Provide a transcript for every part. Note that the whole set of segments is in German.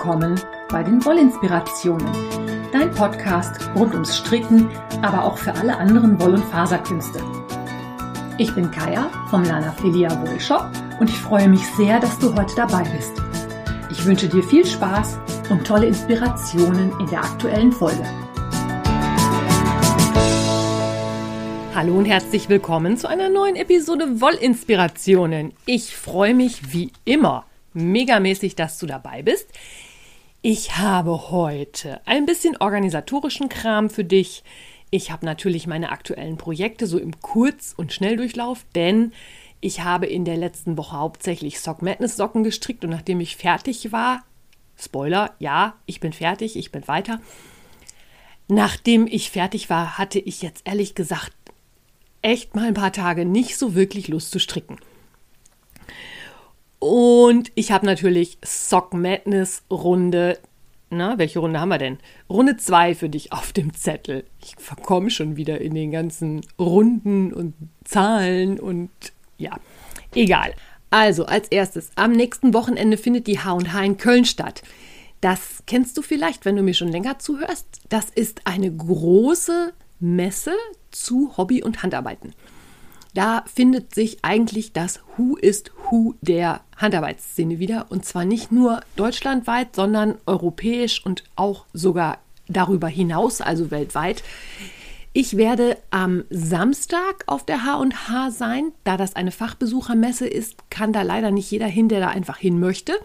willkommen bei den Wollinspirationen, dein Podcast rund ums Stricken, aber auch für alle anderen Woll- und Faserkünste. Ich bin Kaya vom Lana Filia Wollshop und ich freue mich sehr, dass du heute dabei bist. Ich wünsche dir viel Spaß und tolle Inspirationen in der aktuellen Folge. Hallo und herzlich willkommen zu einer neuen Episode Wollinspirationen. Ich freue mich wie immer megamäßig, dass du dabei bist. Ich habe heute ein bisschen organisatorischen Kram für dich. Ich habe natürlich meine aktuellen Projekte so im Kurz- und Schnelldurchlauf, denn ich habe in der letzten Woche hauptsächlich Sock Madness Socken gestrickt und nachdem ich fertig war, Spoiler, ja, ich bin fertig, ich bin weiter. Nachdem ich fertig war, hatte ich jetzt ehrlich gesagt echt mal ein paar Tage nicht so wirklich Lust zu stricken. Und ich habe natürlich Sock Madness Runde, welche Runde haben wir denn? Runde 2 für dich auf dem Zettel. Ich verkomme schon wieder in den ganzen Runden und Zahlen und ja, egal. Also als erstes, am nächsten Wochenende findet die H&H in Köln statt. Das kennst du vielleicht, wenn du mir schon länger zuhörst. Das ist eine große Messe zu Hobby- und Handarbeiten. Da findet sich eigentlich das Who ist Who der Handarbeitsszene wieder. Und zwar nicht nur deutschlandweit, sondern europäisch und auch sogar darüber hinaus, also weltweit. Ich werde am Samstag auf der H&H sein. Da das eine Fachbesuchermesse ist, kann da leider nicht jeder hin, der da einfach hin möchte.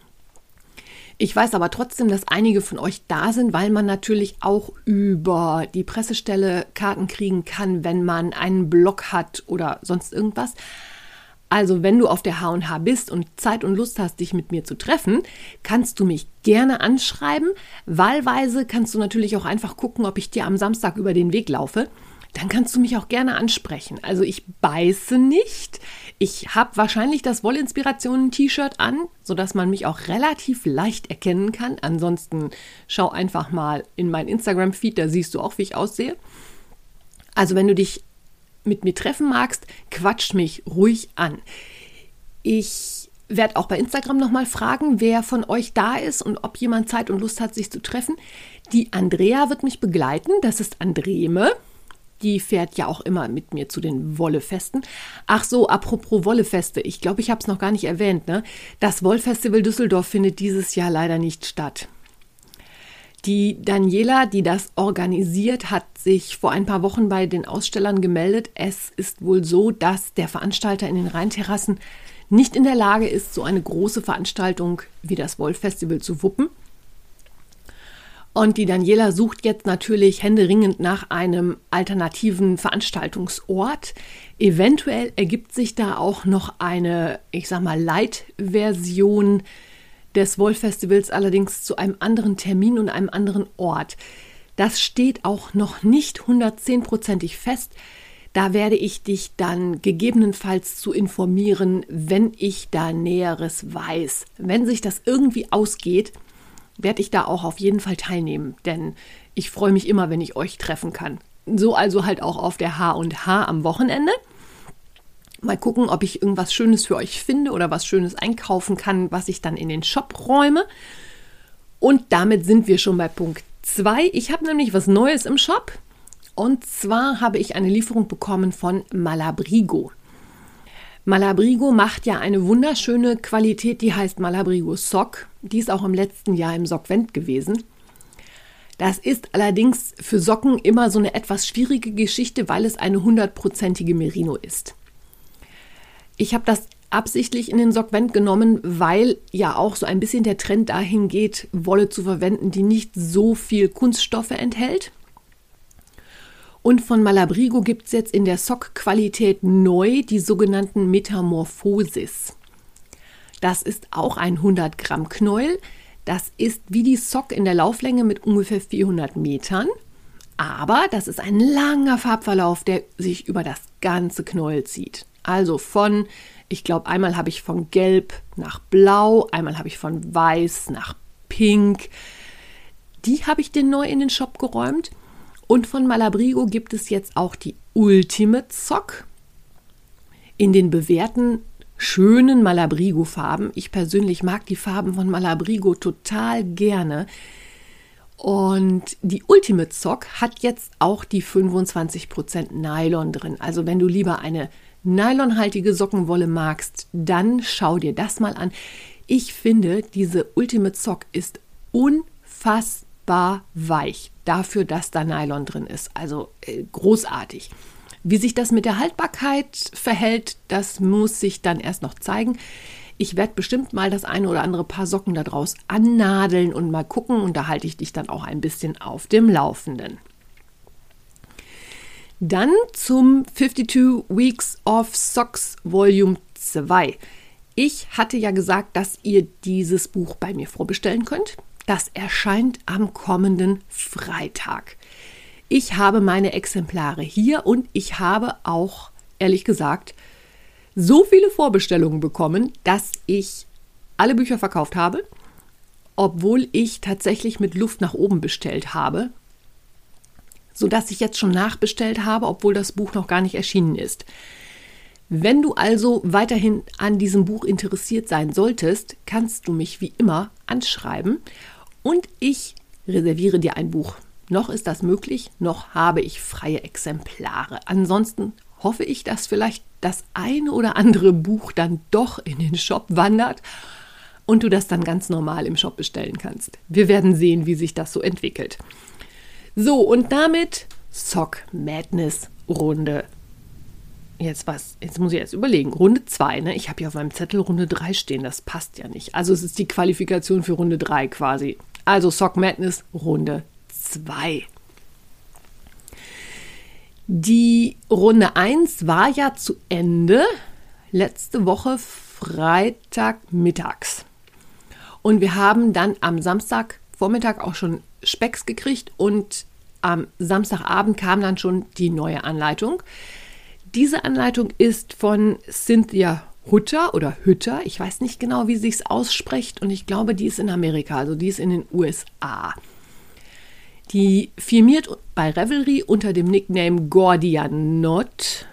Ich weiß aber trotzdem, dass einige von euch da sind, weil man natürlich auch über die Pressestelle Karten kriegen kann, wenn man einen Blog hat oder sonst irgendwas. Also wenn du auf der H&H bist und Zeit und Lust hast, dich mit mir zu treffen, kannst du mich gerne anschreiben. Wahlweise kannst du natürlich auch einfach gucken, ob ich dir am Samstag über den Weg laufe. Dann kannst du mich auch gerne ansprechen. Also ich beiße nicht. Ich habe wahrscheinlich das Wollinspirationen-T-Shirt an, sodass man mich auch relativ leicht erkennen kann. Ansonsten schau einfach mal in mein Instagram-Feed, da siehst du auch, wie ich aussehe. Also wenn du dich mit mir treffen magst, quatsch mich ruhig an. Ich werde auch bei Instagram nochmal fragen, wer von euch da ist und ob jemand Zeit und Lust hat, sich zu treffen. Die Andrea wird mich begleiten, das ist Andreme. Die fährt ja auch immer mit mir zu den Wollefesten. Ach so, apropos Wollefeste, ich glaube, ich habe es noch gar nicht erwähnt, ne? Das Wollfestival Düsseldorf findet dieses Jahr leider nicht statt. Die Daniela, die das organisiert, hat sich vor ein paar Wochen bei den Ausstellern gemeldet. Es ist wohl so, dass der Veranstalter in den Rheinterrassen nicht in der Lage ist, so eine große Veranstaltung wie das Wollfestival zu wuppen. Und die Daniela sucht jetzt natürlich händeringend nach einem alternativen Veranstaltungsort. Eventuell ergibt sich da auch noch eine, Light-Version des Wollfestivals, allerdings zu einem anderen Termin und einem anderen Ort. Das steht auch noch nicht 110%ig fest. Da werde ich dich dann gegebenenfalls zu informieren, wenn ich da Näheres weiß. Wenn sich das irgendwie ausgeht, werde ich da auch auf jeden Fall teilnehmen, denn ich freue mich immer, wenn ich euch treffen kann. So also halt auch auf der H&H am Wochenende. Mal gucken, ob ich irgendwas Schönes für euch finde oder was Schönes einkaufen kann, was ich dann in den Shop räume. Und damit sind wir schon bei Punkt 2. Ich habe nämlich was Neues im Shop. Und zwar habe ich eine Lieferung bekommen von Malabrigo. Malabrigo macht ja eine wunderschöne Qualität, die heißt Malabrigo Sock. Die ist auch im letzten Jahr im Sockvent gewesen. Das ist allerdings für Socken immer so eine etwas schwierige Geschichte, weil es eine 100%ige Merino ist. Ich habe das absichtlich in den Sockvent genommen, weil ja auch so ein bisschen der Trend dahin geht, Wolle zu verwenden, die nicht so viel Kunststoffe enthält. Und von Malabrigo gibt es jetzt in der Sock-Qualität neu die sogenannten Metamorphosis. Das ist auch ein 100 Gramm Knäuel. Das ist wie die Sock in der Lauflänge mit ungefähr 400 Metern. Aber das ist ein langer Farbverlauf, der sich über das ganze Knäuel zieht. Also ich glaube, einmal habe ich von Gelb nach Blau, einmal habe ich von Weiß nach Pink. Die habe ich denn neu in den Shop geräumt. Und von Malabrigo gibt es jetzt auch die Ultimate Sock in den bewährten schönen Malabrigo-Farben. Ich persönlich mag die Farben von Malabrigo total gerne. Und die Ultimate Sock hat jetzt auch die 25% Nylon drin. Also wenn du lieber eine nylonhaltige Sockenwolle magst, dann schau dir das mal an. Ich finde, diese Ultimate Sock ist unfassbar weich dafür, dass da Nylon drin ist. Also großartig. Wie sich das mit der Haltbarkeit verhält, das muss sich dann erst noch zeigen. Ich werde bestimmt mal das eine oder andere Paar Socken daraus annadeln und mal gucken. Und da halte ich dich dann auch ein bisschen auf dem Laufenden. Dann zum 52 Weeks of Socks Volume 2. Ich hatte ja gesagt, dass ihr dieses Buch bei mir vorbestellen könnt. Das erscheint am kommenden Freitag. Ich habe meine Exemplare hier und ich habe auch, ehrlich gesagt, so viele Vorbestellungen bekommen, dass ich alle Bücher verkauft habe, obwohl ich tatsächlich mit Luft nach oben bestellt habe, sodass ich jetzt schon nachbestellt habe, obwohl das Buch noch gar nicht erschienen ist. Wenn du also weiterhin an diesem Buch interessiert sein solltest, kannst du mich wie immer anschreiben und ich reserviere dir ein Buch. Noch ist das möglich, noch habe ich freie Exemplare. Ansonsten hoffe ich, dass vielleicht das eine oder andere Buch dann doch in den Shop wandert und du das dann ganz normal im Shop bestellen kannst. Wir werden sehen, wie sich das so entwickelt. So, und damit Sock Madness Runde. Jetzt muss ich jetzt überlegen. Runde 2, ne? Ich habe hier auf meinem Zettel Runde 3 stehen, das passt ja nicht. Also es ist die Qualifikation für Runde 3 quasi. Also Sock Madness Runde 2. Die Runde 1 war ja zu Ende, letzte Woche Freitagmittags. Und wir haben dann am Samstagvormittag auch schon Specks gekriegt und am Samstagabend kam dann schon die neue Anleitung. Diese Anleitung ist von Cynthia Hutter oder Hütter, ich weiß nicht genau, wie sie es ausspricht und ich glaube, die ist in Amerika, also die ist in den USA. Die firmiert bei Revelry unter dem Nickname Gordianot.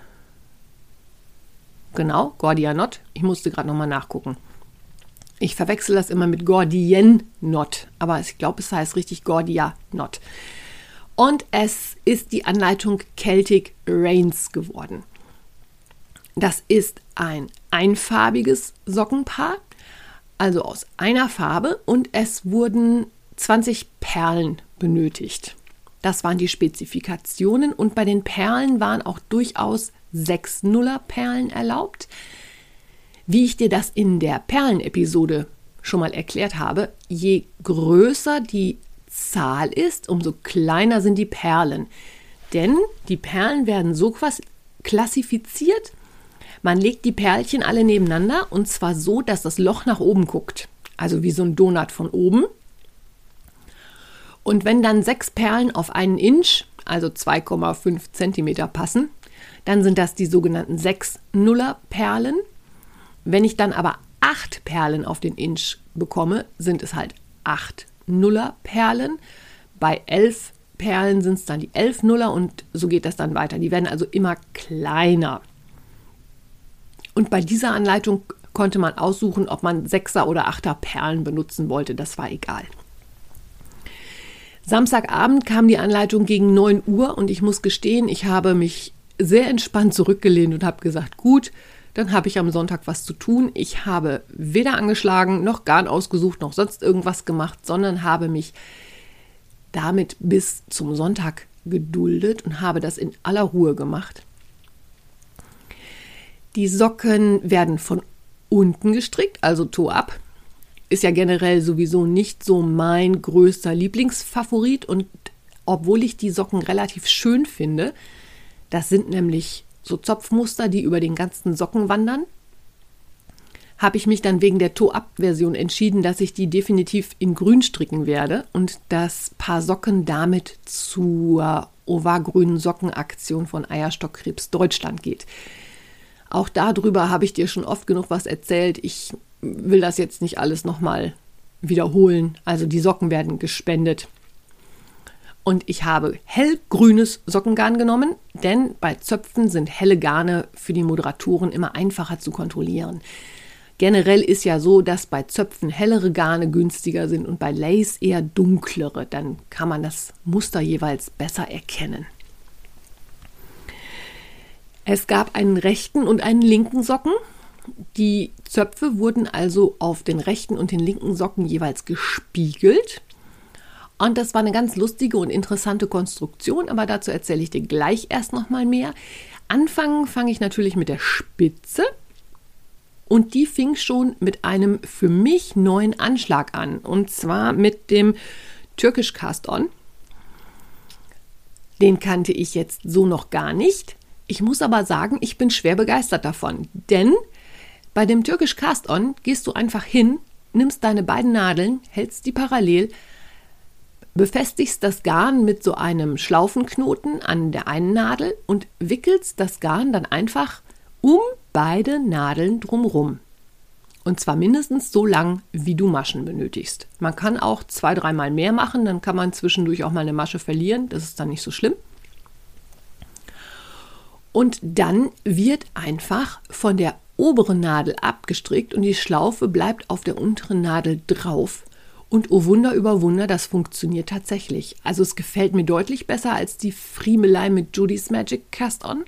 Genau, Gordianot. Ich musste gerade nochmal nachgucken. Ich verwechsel das immer mit Gordianot, aber ich glaube, es heißt richtig Gordianot. Und es ist die Anleitung Celtic Rains geworden. Das ist ein einfarbiges Sockenpaar, also aus einer Farbe und es wurden 20 Perlen benötigt. Das waren die Spezifikationen und bei den Perlen waren auch durchaus 6 Nuller-Perlen erlaubt. Wie ich dir das in der Perlen-Episode schon mal erklärt habe, je größer die Zahl ist, umso kleiner sind die Perlen. Denn die Perlen werden so klassifiziert, man legt die Perlchen alle nebeneinander und zwar so, dass das Loch nach oben guckt. Also wie so ein Donut von oben. Und wenn dann 6 Perlen auf einen Inch, also 2,5 Zentimeter passen, dann sind das die sogenannten 6 Nuller-Perlen. Wenn ich dann aber 8 Perlen auf den Inch bekomme, sind es halt 8 Nuller-Perlen. Bei 11 Perlen sind es dann die 11 Nuller und so geht das dann weiter. Die werden also immer kleiner. Und bei dieser Anleitung konnte man aussuchen, ob man 6er oder 8er Perlen benutzen wollte. Das war egal. Samstagabend kam die Anleitung gegen 9 Uhr und ich muss gestehen, ich habe mich sehr entspannt zurückgelehnt und habe gesagt, gut, dann habe ich am Sonntag was zu tun. Ich habe weder angeschlagen, noch Garn ausgesucht, noch sonst irgendwas gemacht, sondern habe mich damit bis zum Sonntag geduldet und habe das in aller Ruhe gemacht. Die Socken werden von unten gestrickt, also Toe up. Ist ja generell sowieso nicht so mein größter Lieblingsfavorit und obwohl ich die Socken relativ schön finde, das sind nämlich so Zopfmuster, die über den ganzen Socken wandern, habe ich mich dann wegen der Toe-Up-Version entschieden, dass ich die definitiv in grün stricken werde und das Paar Socken damit zur Ovar-grünen Sockenaktion von Eierstockkrebs Deutschland geht. Auch darüber habe ich dir schon oft genug was erzählt. Ich will das jetzt nicht alles nochmal wiederholen. Also die Socken werden gespendet. Und ich habe hellgrünes Sockengarn genommen, denn bei Zöpfen sind helle Garne für die Moderatoren immer einfacher zu kontrollieren. Generell ist ja so, dass bei Zöpfen hellere Garne günstiger sind und bei Lace eher dunklere. Dann kann man das Muster jeweils besser erkennen. Es gab einen rechten und einen linken Socken. Die Zöpfe wurden also auf den rechten und den linken Socken jeweils gespiegelt. Und das war eine ganz lustige und interessante Konstruktion, aber dazu erzähle ich dir gleich erst noch mal mehr. Anfangen fange ich natürlich mit der Spitze. Und die fing schon mit einem für mich neuen Anschlag an. Und zwar mit dem Turkish Cast-On. Den kannte ich jetzt so noch gar nicht. Ich muss aber sagen, ich bin schwer begeistert davon. Denn bei dem Turkish Cast-On gehst du einfach hin, nimmst deine beiden Nadeln, hältst die parallel, befestigst das Garn mit so einem Schlaufenknoten an der einen Nadel und wickelst das Garn dann einfach um beide Nadeln drumherum. Und zwar mindestens so lang, wie du Maschen benötigst. Man kann auch 2-3 Mal mehr machen, dann kann man zwischendurch auch mal eine Masche verlieren. Das ist dann nicht so schlimm. Und dann wird einfach von der oberen Nadel abgestrickt und die Schlaufe bleibt auf der unteren Nadel drauf. Und oh Wunder über Wunder, das funktioniert tatsächlich. Also es gefällt mir deutlich besser als die Friemelei mit Judy's Magic Cast-On.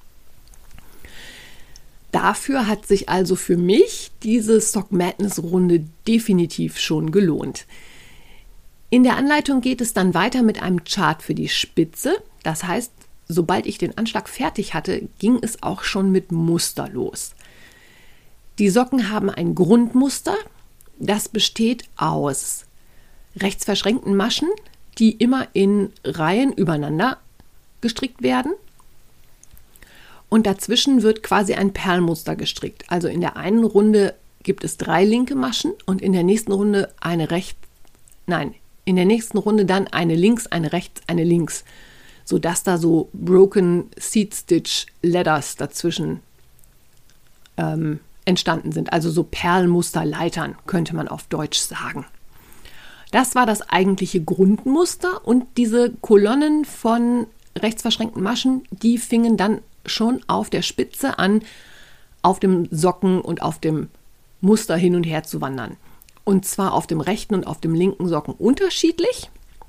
Dafür hat sich also für mich diese Sock Madness Runde definitiv schon gelohnt. In der Anleitung geht es dann weiter mit einem Chart für die Spitze. Das heißt, sobald ich den Anschlag fertig hatte, ging es auch schon mit Muster los. Die Socken haben ein Grundmuster, das besteht aus rechts verschränkten Maschen, die immer in Reihen übereinander gestrickt werden. Und dazwischen wird quasi ein Perlmuster gestrickt. Also in der einen Runde gibt es 3 linke Maschen und in der nächsten Runde in der nächsten Runde dann eine links, eine rechts, eine links. Sodass da so Broken Seed Stitch Ladders dazwischen entstanden sind. Also so Perlmusterleitern, könnte man auf Deutsch sagen. Das war das eigentliche Grundmuster und diese Kolonnen von rechts verschränkten Maschen, die fingen dann schon auf der Spitze an, auf dem Socken und auf dem Muster hin und her zu wandern. Und zwar auf dem rechten und auf dem linken Socken unterschiedlich.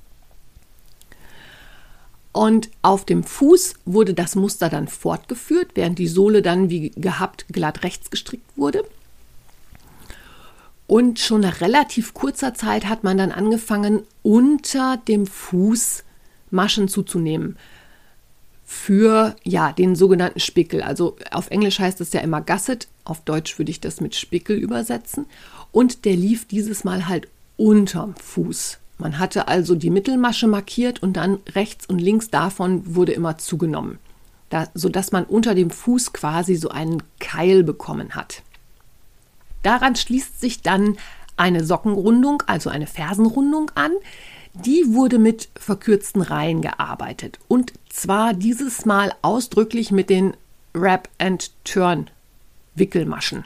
Und auf dem Fuß wurde das Muster dann fortgeführt, während die Sohle dann wie gehabt glatt rechts gestrickt wurde. Und schon nach relativ kurzer Zeit hat man dann angefangen, unter dem Fuß Maschen zuzunehmen. Für den sogenannten Spickel. Also auf Englisch heißt es ja immer Gusset, auf Deutsch würde ich das mit Spickel übersetzen. Und der lief dieses Mal halt unterm Fuß. Man hatte also die Mittelmasche markiert und dann rechts und links davon wurde immer zugenommen, sodass man unter dem Fuß quasi so einen Keil bekommen hat. Daran schließt sich dann eine Sockenrundung, also eine Fersenrundung an. Die wurde mit verkürzten Reihen gearbeitet und zwar dieses Mal ausdrücklich mit den Wrap-and-Turn-Wickelmaschen.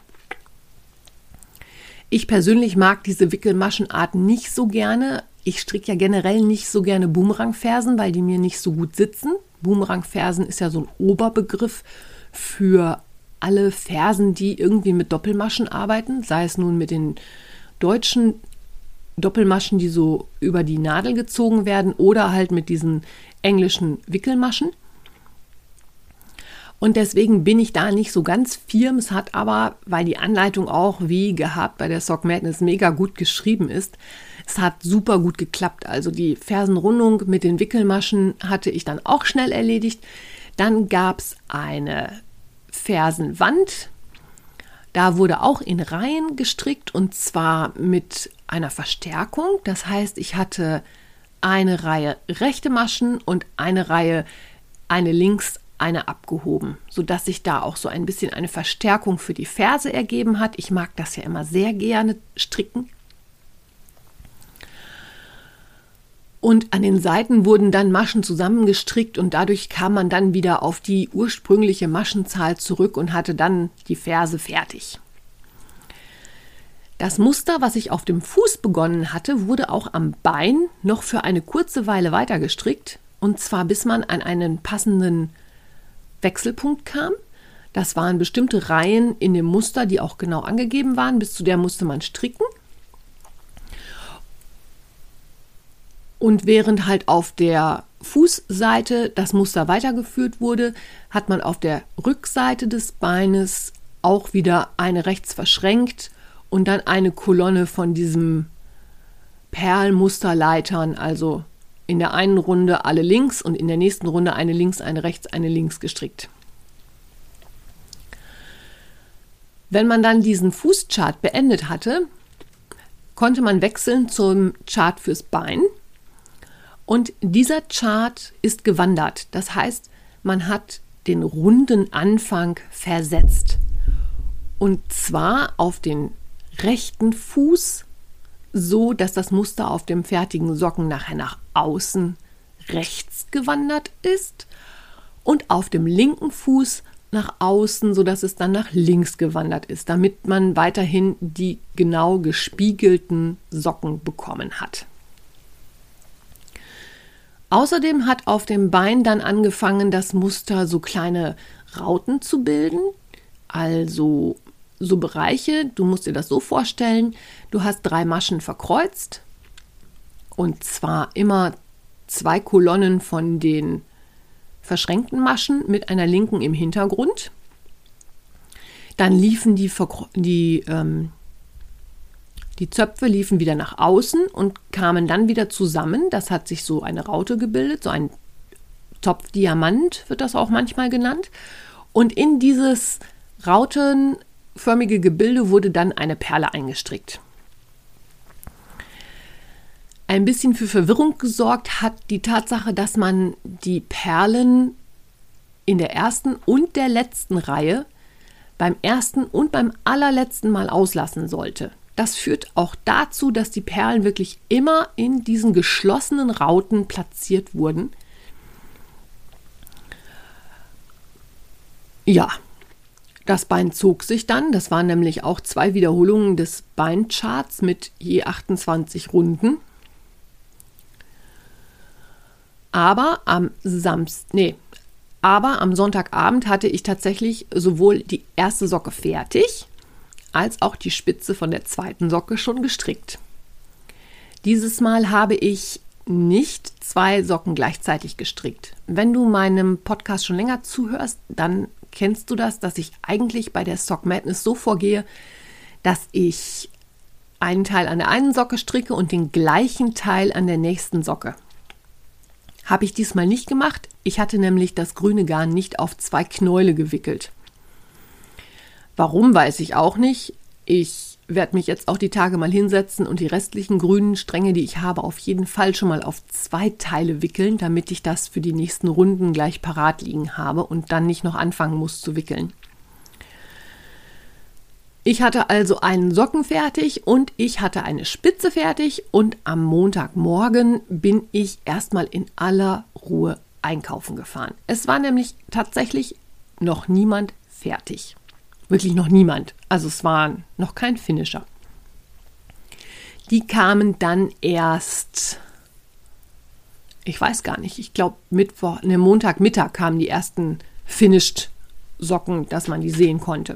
Ich persönlich mag diese Wickelmaschenart nicht so gerne. Ich stricke ja generell nicht so gerne Boomerang-Fersen, weil die mir nicht so gut sitzen. Boomerang-Fersen ist ja so ein Oberbegriff für alle Fersen, die irgendwie mit Doppelmaschen arbeiten, sei es nun mit den deutschen Doppelmaschen, die so über die Nadel gezogen werden oder halt mit diesen englischen Wickelmaschen. Und deswegen bin ich da nicht so ganz firm. Es hat aber, weil die Anleitung auch wie gehabt bei der Sock Madness mega gut geschrieben ist, es hat super gut geklappt. Also die Fersenrundung mit den Wickelmaschen hatte ich dann auch schnell erledigt. Dann gab es eine Fersenwand. Da wurde auch in Reihen gestrickt und zwar mit einer Verstärkung. Das heißt, ich hatte eine Reihe rechte Maschen und eine Reihe, eine links, eine abgehoben, sodass sich da auch so ein bisschen eine Verstärkung für die Ferse ergeben hat. Ich mag das ja immer sehr gerne stricken. Und an den Seiten wurden dann Maschen zusammengestrickt und dadurch kam man dann wieder auf die ursprüngliche Maschenzahl zurück und hatte dann die Ferse fertig. Das Muster, was ich auf dem Fuß begonnen hatte, wurde auch am Bein noch für eine kurze Weile weiter gestrickt. Und zwar bis man an einen passenden Wechselpunkt kam. Das waren bestimmte Reihen in dem Muster, die auch genau angegeben waren. Bis zu der musste man stricken. Und während halt auf der Fußseite das Muster weitergeführt wurde, hat man auf der Rückseite des Beines auch wieder eine rechts verschränkt und dann eine Kolonne von diesem Perlmusterleitern, also in der einen Runde alle links und in der nächsten Runde eine links, eine rechts, eine links gestrickt. Wenn man dann diesen Fußchart beendet hatte, konnte man wechseln zum Chart fürs Bein. Und dieser Chart ist gewandert. Das heißt, man hat den runden Anfang versetzt. Und zwar auf den rechten Fuß, so dass das Muster auf dem fertigen Socken nachher nach außen rechts gewandert ist. Und auf dem linken Fuß nach außen, so dass es dann nach links gewandert ist, damit man weiterhin die genau gespiegelten Socken bekommen hat. Außerdem hat auf dem Bein dann angefangen, das Muster so kleine Rauten zu bilden, also so Bereiche, du musst dir das so vorstellen, du hast 3 Maschen verkreuzt und zwar immer 2 Kolonnen von den verschränkten Maschen mit einer linken im Hintergrund. Dann liefen die Zöpfe liefen wieder nach außen und kamen dann wieder zusammen. Das hat sich so eine Raute gebildet, so ein Topfdiamant wird das auch manchmal genannt. Und in dieses rautenförmige Gebilde wurde dann eine Perle eingestrickt. Ein bisschen für Verwirrung gesorgt hat die Tatsache, dass man die Perlen in der ersten und der letzten Reihe beim ersten und beim allerletzten Mal auslassen sollte. Das führt auch dazu, dass die Perlen wirklich immer in diesen geschlossenen Rauten platziert wurden. Ja, das Bein zog sich dann. Das waren nämlich auch 2 Wiederholungen des Beincharts mit je 28 Runden. Aber am Sonntagabend hatte ich tatsächlich sowohl die erste Socke fertig, als auch die Spitze von der zweiten Socke schon gestrickt. Dieses Mal habe ich nicht 2 Socken gleichzeitig gestrickt. Wenn du meinem Podcast schon länger zuhörst, dann kennst du das, dass ich eigentlich bei der Sock Madness so vorgehe, dass ich einen Teil an der einen Socke stricke und den gleichen Teil an der nächsten Socke. Habe ich diesmal nicht gemacht. Ich hatte nämlich das grüne Garn nicht auf 2 Knäule gewickelt. Warum, weiß ich auch nicht. Ich werde mich jetzt auch die Tage mal hinsetzen und die restlichen grünen Stränge, die ich habe, auf jeden Fall schon mal auf 2 Teile wickeln, damit ich das für die nächsten Runden gleich parat liegen habe und dann nicht noch anfangen muss zu wickeln. Ich hatte also einen Socken fertig und ich hatte eine Spitze fertig und am Montagmorgen bin ich erstmal in aller Ruhe einkaufen gefahren. Es war nämlich tatsächlich noch niemand fertig. Wirklich noch niemand. Also es war noch kein Finisher. Die kamen dann erst, ich weiß gar nicht, ich glaube Montagmittag kamen die ersten Finished Socken, dass man die sehen konnte.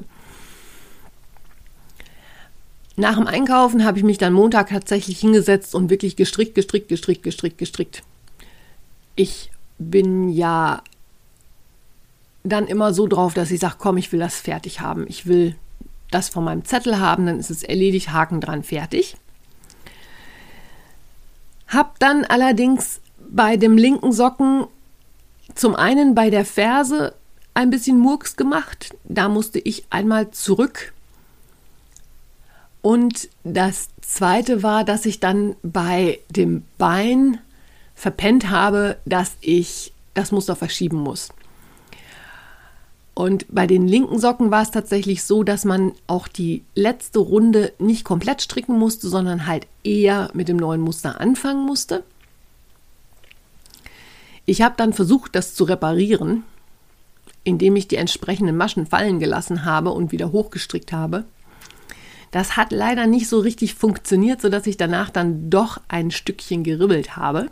Nach dem Einkaufen habe ich mich dann Montag tatsächlich hingesetzt und wirklich gestrickt. Ich bin ja dann immer so drauf, dass ich sage, komm, ich will das fertig haben. Ich will das von meinem Zettel haben, dann ist es erledigt, Haken dran, fertig. Hab dann allerdings bei dem linken Socken zum einen bei der Ferse ein bisschen Murks gemacht. Da musste ich einmal zurück. Und das Zweite war, dass ich dann bei dem Bein verpennt habe, dass ich das Muster verschieben muss. Und bei den linken Socken war es tatsächlich so, dass man auch die letzte Runde nicht komplett stricken musste, sondern halt eher mit dem neuen Muster anfangen musste. Ich habe dann versucht, das zu reparieren, indem ich die entsprechenden Maschen fallen gelassen habe und wieder hochgestrickt habe. Das hat leider nicht so richtig funktioniert, sodass ich danach dann doch ein Stückchen geribbelt habe.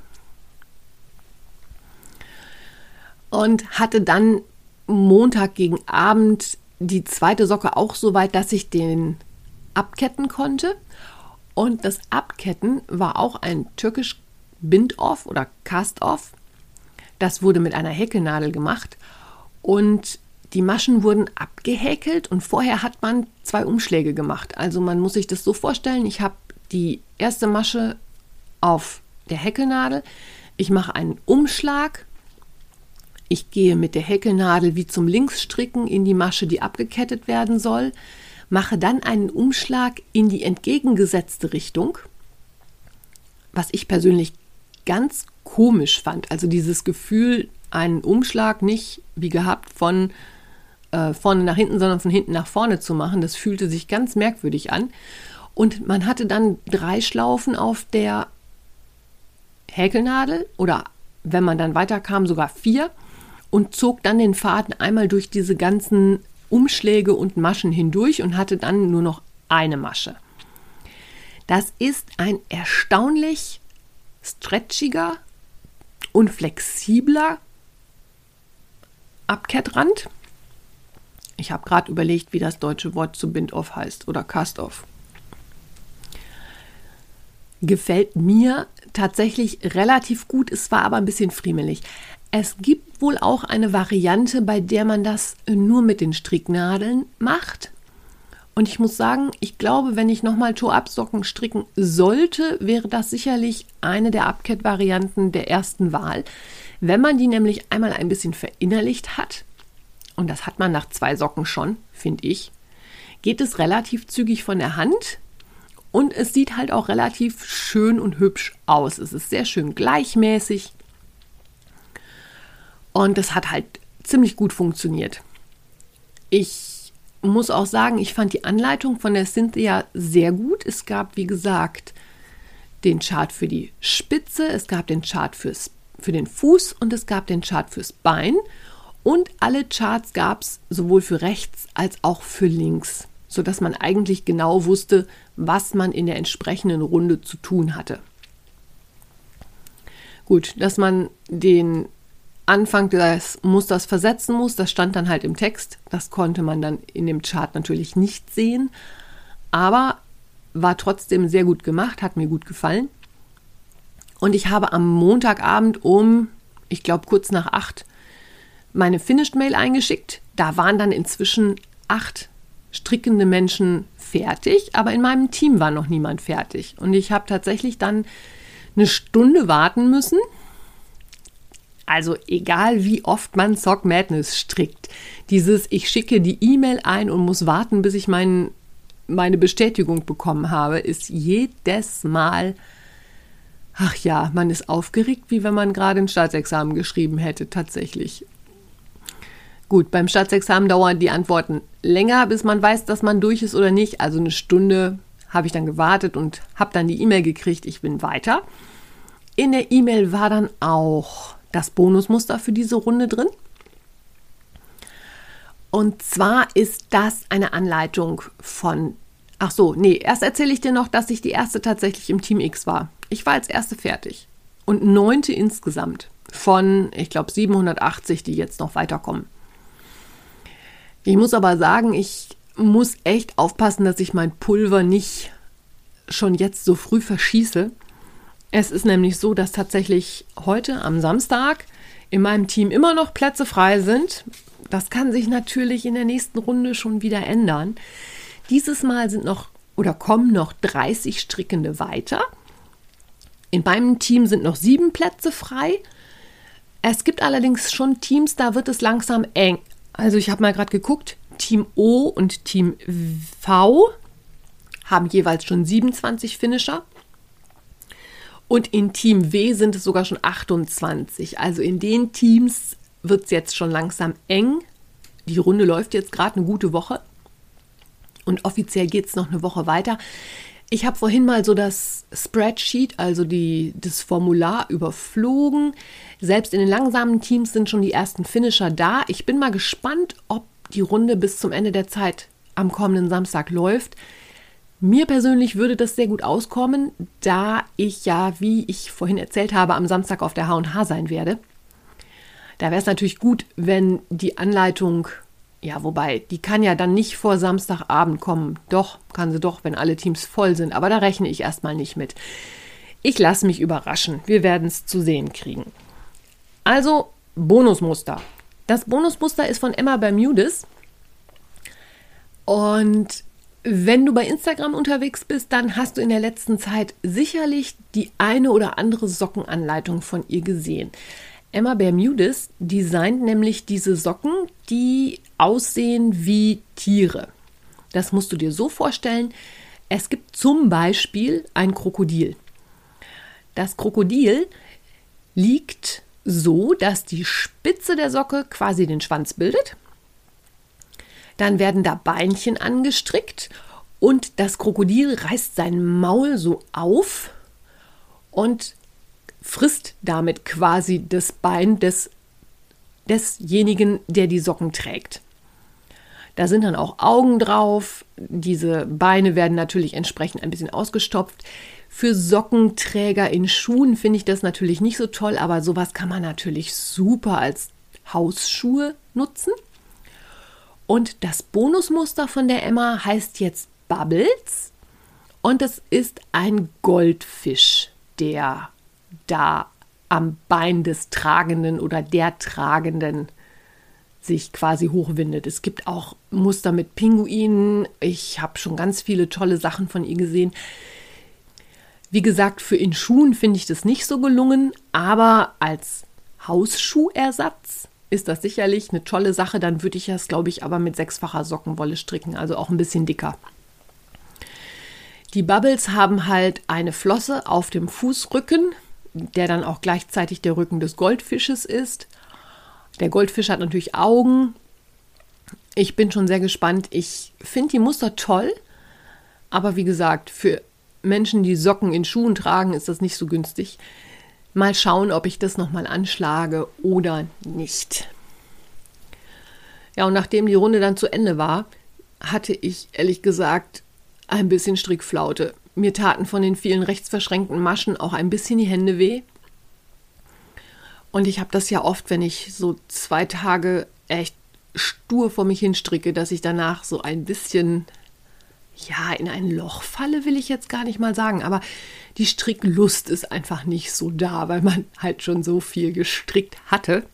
Und hatte dann Montag gegen Abend die zweite Socke auch so weit, dass ich den abketten konnte. Und das Abketten war auch ein türkisch Bind-Off oder Cast-Off. Das wurde mit einer Häkelnadel gemacht und die Maschen wurden abgehäkelt und vorher hat man 2 Umschläge gemacht. Also man muss sich das so vorstellen, ich habe die erste Masche auf der Häkelnadel, ich mache einen Umschlag, ich gehe mit der Häkelnadel wie zum Linksstricken in die Masche, die abgekettet werden soll, mache dann einen Umschlag in die entgegengesetzte Richtung, was ich persönlich ganz komisch fand. Also dieses Gefühl, einen Umschlag nicht wie gehabt von vorne nach hinten, sondern von hinten nach vorne zu machen, das fühlte sich ganz merkwürdig an. Und man hatte dann 3 Schlaufen auf der Häkelnadel oder wenn man dann weiterkam, sogar 4 und zog dann den Faden einmal durch diese ganzen Umschläge und Maschen hindurch und hatte dann nur noch eine Masche. Das ist ein erstaunlich stretchiger und flexibler Abkettrand. Ich habe gerade überlegt, wie das deutsche Wort zu Bind-Off heißt oder Cast-Off. Gefällt mir tatsächlich relativ gut, es war aber ein bisschen friemelig. Es gibt wohl auch eine Variante, bei der man das nur mit den Stricknadeln macht. Und ich muss sagen, ich glaube, wenn ich nochmal Toe-Up-Socken stricken sollte, wäre das sicherlich eine der Abkett-Varianten der ersten Wahl. Wenn man die nämlich einmal ein bisschen verinnerlicht hat, und das hat man nach 2 Socken schon, finde ich, geht es relativ zügig von der Hand und es sieht halt auch relativ schön und hübsch aus. Es ist sehr schön gleichmäßig und es hat halt ziemlich gut funktioniert. Ich muss auch sagen, ich fand die Anleitung von der Cynthia sehr gut. Es gab, wie gesagt, den Chart für die Spitze, es gab den Chart für den Fuß und es gab den Chart fürs Bein. Und alle Charts gab es sowohl für rechts als auch für links, sodass man eigentlich genau wusste, was man in der entsprechenden Runde zu tun hatte. Gut, dass man den Anfang des Musters versetzen muss, das stand dann halt im Text. Das konnte man dann in dem Chart natürlich nicht sehen, aber war trotzdem sehr gut gemacht, hat mir gut gefallen. Und ich habe am Montagabend ich glaube kurz nach 8, meine Finished-Mail eingeschickt. Da waren dann inzwischen 8 strickende Menschen fertig, aber in meinem Team war noch niemand fertig. Und ich habe tatsächlich dann eine Stunde warten müssen. Also egal wie oft man Sock Madness strickt, ich schicke die E-Mail ein und muss warten, bis ich meine Bestätigung bekommen habe, ist jedes Mal, ach ja, man ist aufgeregt, wie wenn man gerade ein Staatsexamen geschrieben hätte, tatsächlich. Gut, beim Staatsexamen dauern die Antworten länger, bis man weiß, dass man durch ist oder nicht. Also eine Stunde habe ich dann gewartet und habe dann die E-Mail gekriegt, ich bin weiter. In der E-Mail war dann auch das Bonusmuster für diese Runde drin. Und zwar ist das eine Anleitung von, erst erzähle ich dir noch, dass ich die erste tatsächlich im Team X war. Ich war als erste fertig und 9. insgesamt von, ich glaube, 780, die jetzt noch weiterkommen. Ich muss aber sagen, ich muss echt aufpassen, dass ich mein Pulver nicht schon jetzt so früh verschieße. Es ist nämlich so, dass tatsächlich heute am Samstag in meinem Team immer noch Plätze frei sind. Das kann sich natürlich in der nächsten Runde schon wieder ändern. Dieses Mal kommen noch 30 Strickende weiter. In meinem Team sind noch 7 Plätze frei. Es gibt allerdings schon Teams, da wird es langsam eng. Also ich habe mal gerade geguckt, Team O und Team V haben jeweils schon 27 Finisher. Und in Team W sind es sogar schon 28. Also in den Teams wird es jetzt schon langsam eng. Die Runde läuft jetzt gerade eine gute Woche. Und offiziell geht es noch eine Woche weiter. Ich habe vorhin mal so das Spreadsheet, also das Formular überflogen. Selbst in den langsamen Teams sind schon die ersten Finisher da. Ich bin mal gespannt, ob die Runde bis zum Ende der Zeit am kommenden Samstag läuft. Mir persönlich würde das sehr gut auskommen, da ich ja, wie ich vorhin erzählt habe, am Samstag auf der H&H sein werde. Da wäre es natürlich gut, wenn die Anleitung, ja, wobei, die kann ja dann nicht vor Samstagabend kommen. Doch, kann sie doch, wenn alle Teams voll sind, aber da rechne ich erstmal nicht mit. Ich lasse mich überraschen, wir werden es zu sehen kriegen. Also, Bonusmuster. Das Bonusmuster ist von Emma Bermudez und wenn du bei Instagram unterwegs bist, dann hast du in der letzten Zeit sicherlich die eine oder andere Sockenanleitung von ihr gesehen. Emma Bermudez designt nämlich diese Socken, die aussehen wie Tiere. Das musst du dir so vorstellen. Es gibt zum Beispiel ein Krokodil. Das Krokodil liegt so, dass die Spitze der Socke quasi den Schwanz bildet. Dann werden da Beinchen angestrickt und das Krokodil reißt sein Maul so auf und frisst damit quasi das Bein desjenigen, der die Socken trägt. Da sind dann auch Augen drauf. Diese Beine werden natürlich entsprechend ein bisschen ausgestopft. Für Sockenträger in Schuhen finde ich das natürlich nicht so toll, aber sowas kann man natürlich super als Hausschuhe nutzen. Und das Bonusmuster von der Emma heißt jetzt Bubbles und es ist ein Goldfisch, der da am Bein des Tragenden oder der Tragenden sich quasi hochwindet. Es gibt auch Muster mit Pinguinen. Ich habe schon ganz viele tolle Sachen von ihr gesehen. Wie gesagt, für in Schuhen finde ich das nicht so gelungen, aber als Hausschuhersatz ist das sicherlich eine tolle Sache. Dann würde ich das, glaube ich, aber mit 6-facher Sockenwolle stricken, also auch ein bisschen dicker. Die Bubbles haben halt eine Flosse auf dem Fußrücken, der dann auch gleichzeitig der Rücken des Goldfisches ist. Der Goldfisch hat natürlich Augen. Ich bin schon sehr gespannt. Ich finde die Muster toll, aber wie gesagt, für Menschen, die Socken in Schuhen tragen, ist das nicht so günstig. Mal schauen, ob ich das nochmal anschlage oder nicht. Ja, und nachdem die Runde dann zu Ende war, hatte ich ehrlich gesagt ein bisschen Strickflaute. Mir taten von den vielen rechts verschränkten Maschen auch ein bisschen die Hände weh. Und ich habe das ja oft, wenn ich so 2 Tage echt stur vor mich hin stricke, dass ich danach so ein bisschen, ja, in ein Loch falle, will ich jetzt gar nicht mal sagen, aber die Stricklust ist einfach nicht so da, weil man halt schon so viel gestrickt hatte.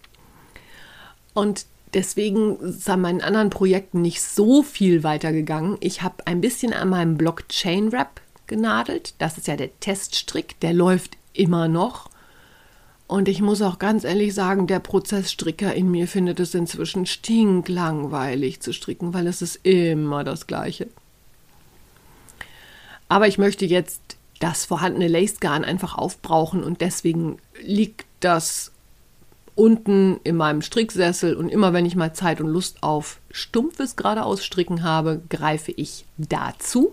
Und deswegen ist an meinen anderen Projekten nicht so viel weitergegangen. Ich habe ein bisschen an meinem Block Chain Wrap genadelt. Das ist ja der Teststrick, der läuft immer noch. Und ich muss auch ganz ehrlich sagen, der Prozessstricker in mir findet es inzwischen stinklangweilig zu stricken, weil es ist immer das Gleiche. Aber ich möchte jetzt das vorhandene Lace-Garn einfach aufbrauchen und deswegen liegt das unten in meinem Stricksessel und immer wenn ich mal Zeit und Lust auf stumpfes geradeaus Stricken habe, greife ich dazu.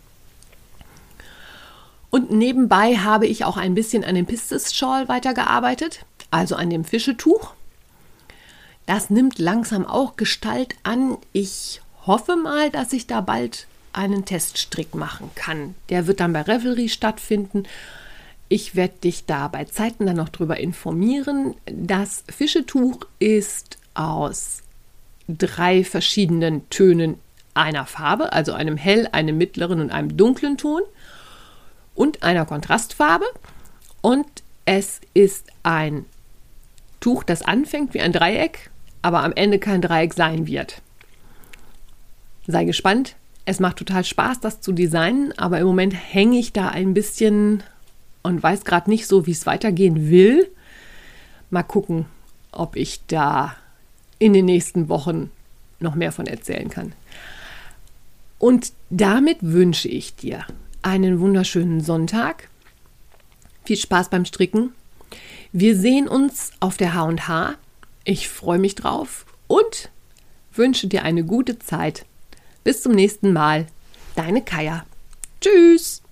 Und nebenbei habe ich auch ein bisschen an dem Pistis Shawl weitergearbeitet, also an dem Fischetuch. Das nimmt langsam auch Gestalt an. Ich hoffe mal, dass ich da bald einen Teststrick machen kann. Der wird dann bei Revelry stattfinden. Ich werde dich da bei Zeiten dann noch drüber informieren. Das Fischetuch ist aus 3 verschiedenen Tönen einer Farbe, also einem hell, einem mittleren und einem dunklen Ton und einer Kontrastfarbe. Und es ist ein Tuch, das anfängt wie ein Dreieck, aber am Ende kein Dreieck sein wird. Sei gespannt. Es macht total Spaß, das zu designen, aber im Moment hänge ich da ein bisschen und weiß gerade nicht so, wie es weitergehen will. Mal gucken, ob ich da in den nächsten Wochen noch mehr von erzählen kann. Und damit wünsche ich dir einen wunderschönen Sonntag. Viel Spaß beim Stricken. Wir sehen uns auf der H&H. Ich freue mich drauf und wünsche dir eine gute Zeit. Bis zum nächsten Mal. Deine Kaja. Tschüss.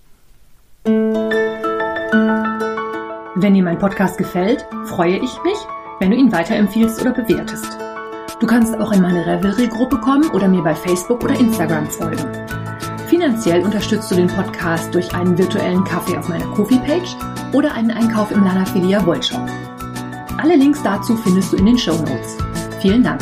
Wenn dir mein Podcast gefällt, freue ich mich, wenn du ihn weiterempfiehlst oder bewertest. Du kannst auch in meine Revelry-Gruppe kommen oder mir bei Facebook oder Instagram folgen. Viel Finanziell unterstützt du den Podcast durch einen virtuellen Kaffee auf meiner Ko-fi-Page oder einen Einkauf im Lana Filia Wollshop. Alle Links dazu findest du in den Shownotes. Vielen Dank.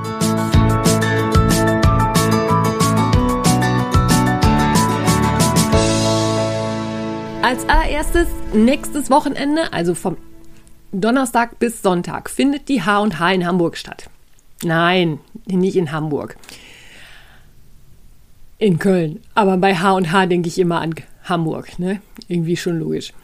Als allererstes, nächstes Wochenende, also vom Donnerstag bis Sonntag, findet die H&H in Hamburg statt. Nein, nicht in Hamburg. In Köln. Aber bei H&H denke ich immer an Hamburg, ne? Irgendwie schon logisch.